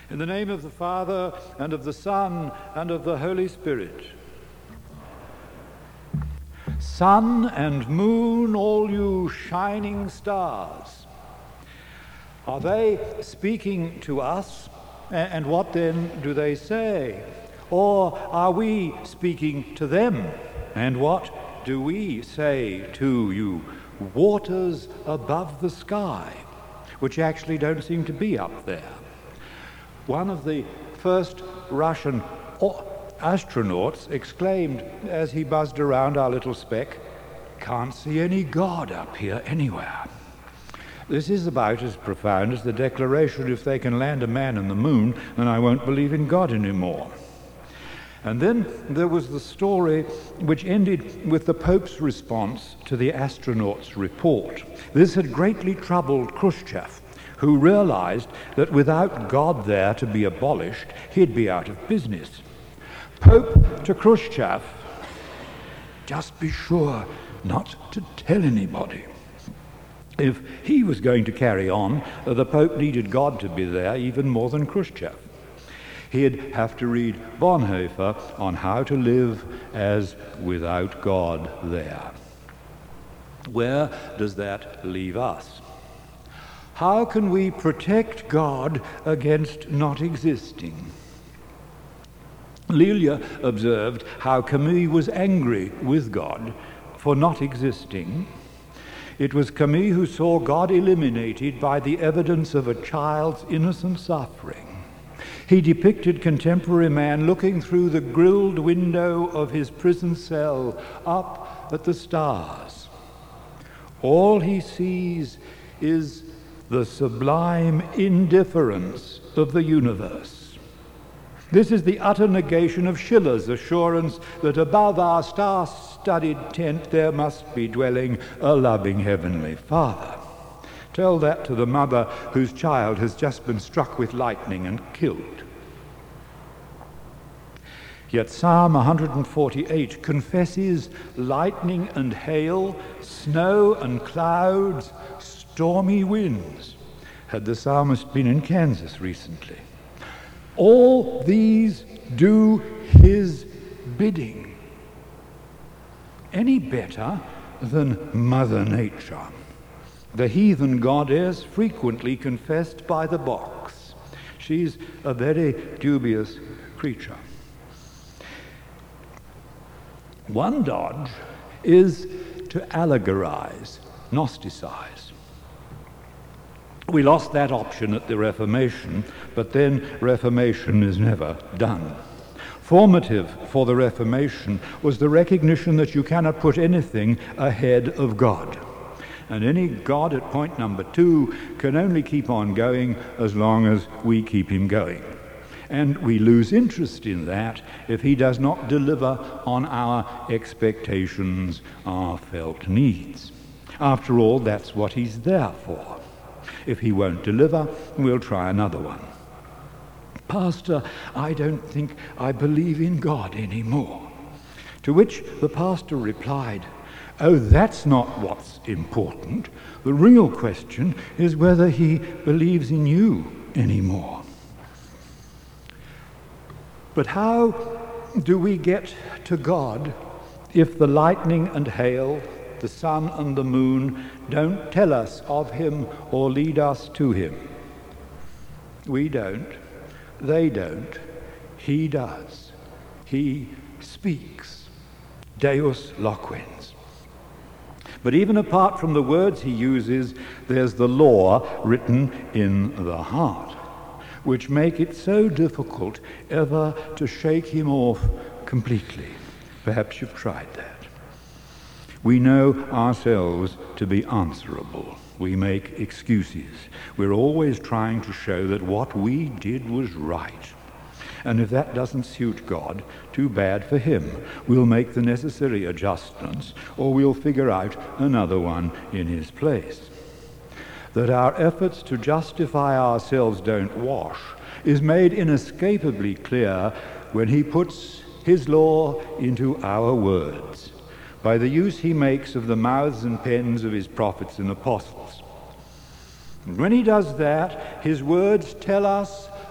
In the name of the Father, and of the Son, and of the Holy Spirit. Sun and moon, all you shining stars. Are they speaking to us? And what then do they say? Or are we speaking to them? And what do we say to you? Waters above the sky, which actually don't seem to be up there. One of the first Russian astronauts exclaimed as he buzzed around our little speck, "Can't see any God up here anywhere." This is about as profound as the declaration, if they can land a man on the moon, then I won't believe in God anymore. And then there was the story which ended with the Pope's response to the astronauts' report. This had greatly troubled Khrushchev, who realized that without God there to be abolished, he'd be out of business. Pope to Khrushchev, just be sure not to tell anybody. If he was going to carry on, the Pope needed God to be there even more than Khrushchev. He'd have to read Bonhoeffer on how to live as without God there. Where does that leave us? How can we protect God against not existing? Lelia observed how Camus was angry with God for not existing. It was Camus who saw God eliminated by the evidence of a child's innocent suffering. He depicted contemporary man looking through the grilled window of his prison cell up at the stars. All he sees is the sublime indifference of the universe. This is the utter negation of Schiller's assurance that above our star-studded tent there must be dwelling a loving heavenly Father. Tell that to the mother whose child has just been struck with lightning and killed. Yet Psalm 148 confesses lightning and hail, snow and clouds, stormy winds. Had the psalmist been in Kansas recently? All these do his bidding. Any better than Mother Nature, the heathen goddess frequently confessed by the box. She's a very dubious creature. One dodge is to allegorize, gnosticize. We lost that option at the Reformation, but then Reformation is never done. Formative for the Reformation was the recognition that you cannot put anything ahead of God. And any God at point number 2 can only keep on going as long as we keep him going. And we lose interest in that if he does not deliver on our expectations, our felt needs. After all, that's what he's there for. If he won't deliver, we'll try another one. Pastor, I don't think I believe in God anymore. To which the pastor replied, "Oh, that's not what's important. The real question is whether he believes in you anymore." But how do we get to God if the lightning and hail, the sun and the moon don't tell us of him or lead us to him? We don't, they don't, he does. He speaks. Deus loquens. But even apart from the words he uses, there's the law written in the heart, which make it so difficult ever to shake him off completely. Perhaps you've tried that. We know ourselves to be answerable. We make excuses. We're always trying to show that what we did was right. And if that doesn't suit God, too bad for him. We'll make the necessary adjustments, or we'll figure out another one in his place. That our efforts to justify ourselves don't wash is made inescapably clear when he puts his law into our words, by the use he makes of the mouths and pens of his prophets and apostles. And when he does that, his words tell us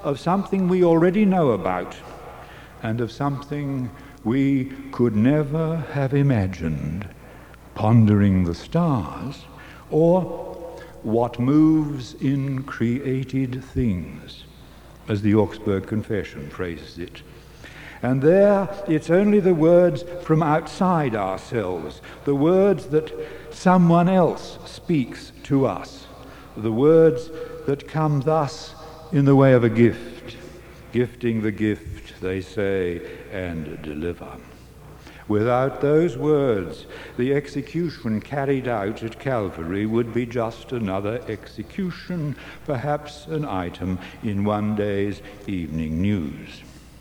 of something we already know about and of something we could never have imagined, pondering the stars, or what moves in created things, as the Augsburg Confession phrases it. And there it's only the words from outside ourselves, the words that someone else speaks to us, the words that come thus in the way of a gift, gifting the gift, they say, and deliver. Without those words, the execution carried out at Calvary would be just another execution, perhaps an item in one day's evening news.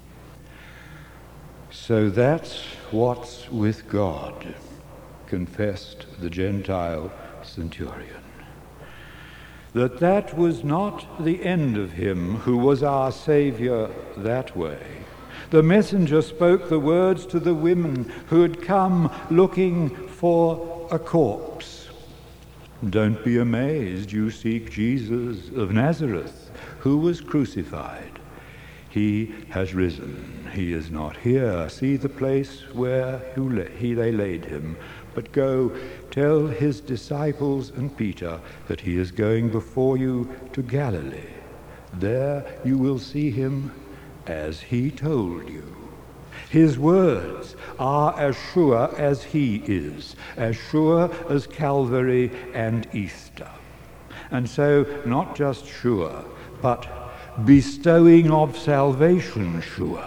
So that's what's with God, confessed the Gentile centurion. That was not the end of him who was our Saviour that way. The messenger spoke the words to the women who had come looking for a corpse. Don't be amazed, you seek Jesus of Nazareth, who was crucified. He has risen. He is not here. See the place where they laid him. But go, tell his disciples and Peter that he is going before you to Galilee. There you will see him as he told you. His words are as sure as he is, as sure as Calvary and Easter. And so, not just sure, but bestowing of salvation sure.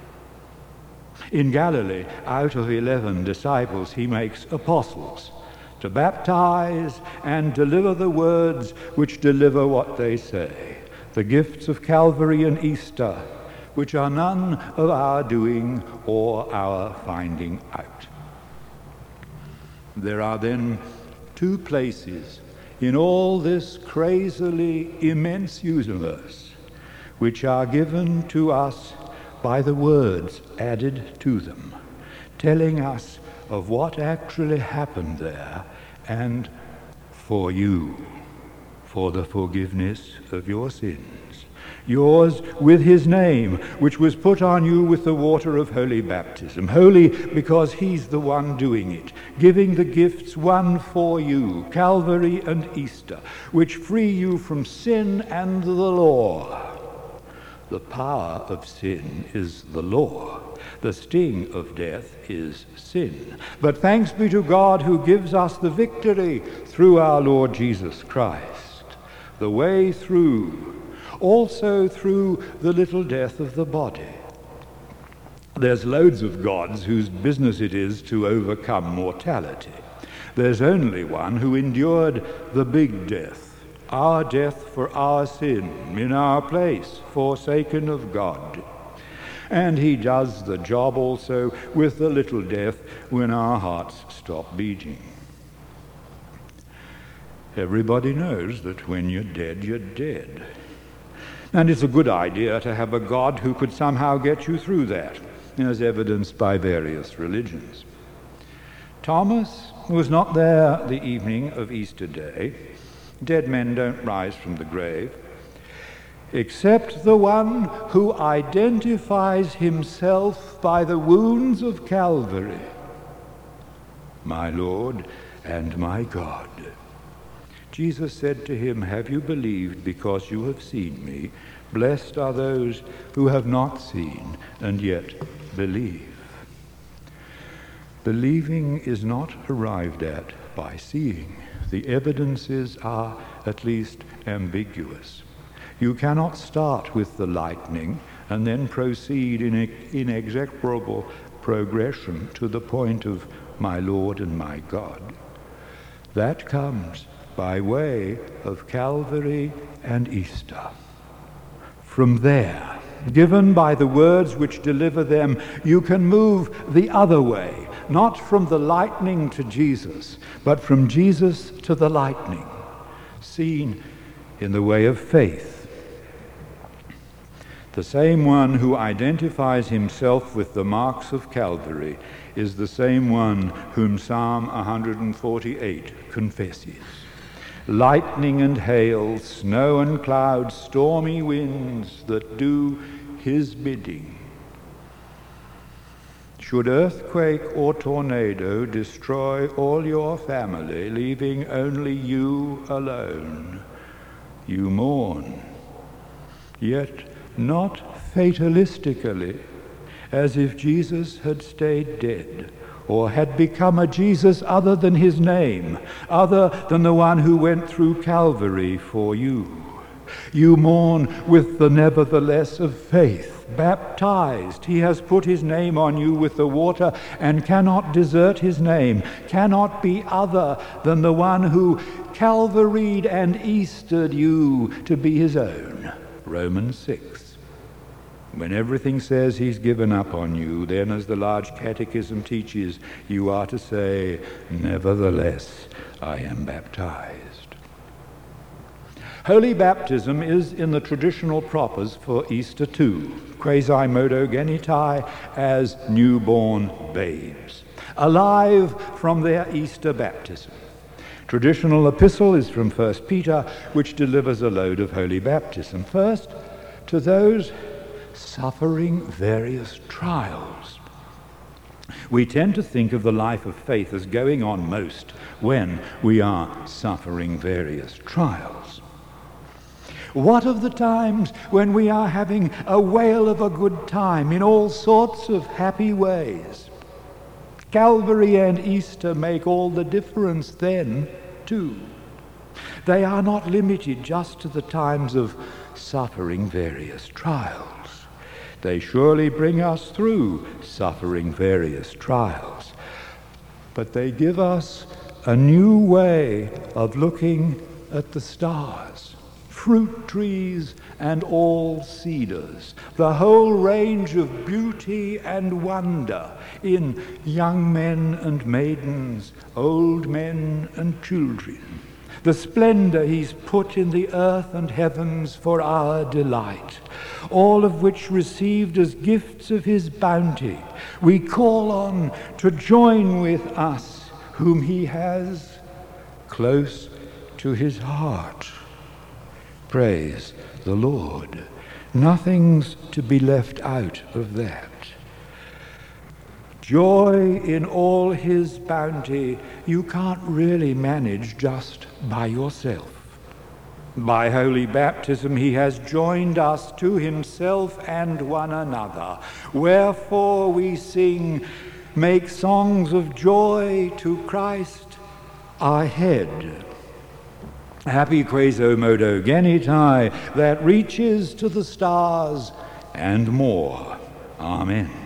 In Galilee, out of 11 disciples, he makes apostles to baptize and deliver the words which deliver what they say, the gifts of Calvary and Easter, which are none of our doing or our finding out. There are then two places in all this crazily immense universe which are given to us by the words added to them, telling us of what actually happened there and for you, for the forgiveness of your sins. Yours with his name, which was put on you with the water of holy baptism. Holy because he's the one doing it, giving the gifts one for you, Calvary and Easter, which free you from sin and the law. The power of sin is the law. The sting of death is sin. But thanks be to God who gives us the victory through our Lord Jesus Christ. The way through, also through the little death of the body. There's loads of gods whose business it is to overcome mortality. There's only one who endured the big death, our death for our sin, in our place, forsaken of God. And he does the job also with the little death when our hearts stop beating. Everybody knows that when you're dead, you're dead. And it's a good idea to have a God who could somehow get you through that, as evidenced by various religions. Thomas was not there the evening of Easter Day. Dead men don't rise from the grave, except the one who identifies himself by the wounds of Calvary. My Lord and my God. Jesus said to him, have you believed because you have seen me? Blessed are those who have not seen and yet believe. Believing is not arrived at by seeing. The evidences are at least ambiguous. You cannot start with the lightning and then proceed in inexorable progression to the point of my Lord and my God. That comes by way of Calvary and Easter. From there, given by the words which deliver them, you can move the other way, not from the lightning to Jesus, but from Jesus to the lightning, seen in the way of faith. The same one who identifies himself with the marks of Calvary is the same one whom Psalm 148 confesses. lightning and hail, snow and clouds, stormy winds that do his bidding. Should earthquake or tornado destroy all your family, leaving only you alone, you mourn, yet not fatalistically, as if Jesus had stayed dead, or had become a Jesus other than his name, other than the one who went through Calvary for you. You mourn with the nevertheless of faith, baptized. He has put his name on you with the water and cannot desert his name, cannot be other than the one who Calvaried and Eastered you to be his own. Romans 6. When everything says he's given up on you, then, as the large catechism teaches, you are to say, nevertheless, I am baptized. Holy baptism is in the traditional propers for Easter too, quasi modo genitae, as newborn babes, alive from their Easter baptism. Traditional epistle is from 1 Peter, which delivers a load of holy baptism. First, to those suffering various trials. We tend to think of the life of faith as going on most when we are suffering various trials. What of the times when we are having a whale of a good time in all sorts of happy ways? Calvary and Easter make all the difference then, too. They are not limited just to the times of suffering various trials. They surely bring us through suffering various trials, but they give us a new way of looking at the stars, fruit trees and all cedars, the whole range of beauty and wonder in young men and maidens, old men and children, the splendor he's put in the earth and heavens for our delight, all of which received as gifts of his bounty, we call on to join with us, whom he has close to his heart. Praise the Lord. Nothing's to be left out of that. Joy in all his bounty you can't really manage just by yourself. By holy baptism he has joined us to himself and one another. Wherefore we sing, make songs of joy to Christ our head. Happy quasi modo genitae that reaches to the stars and more. Amen.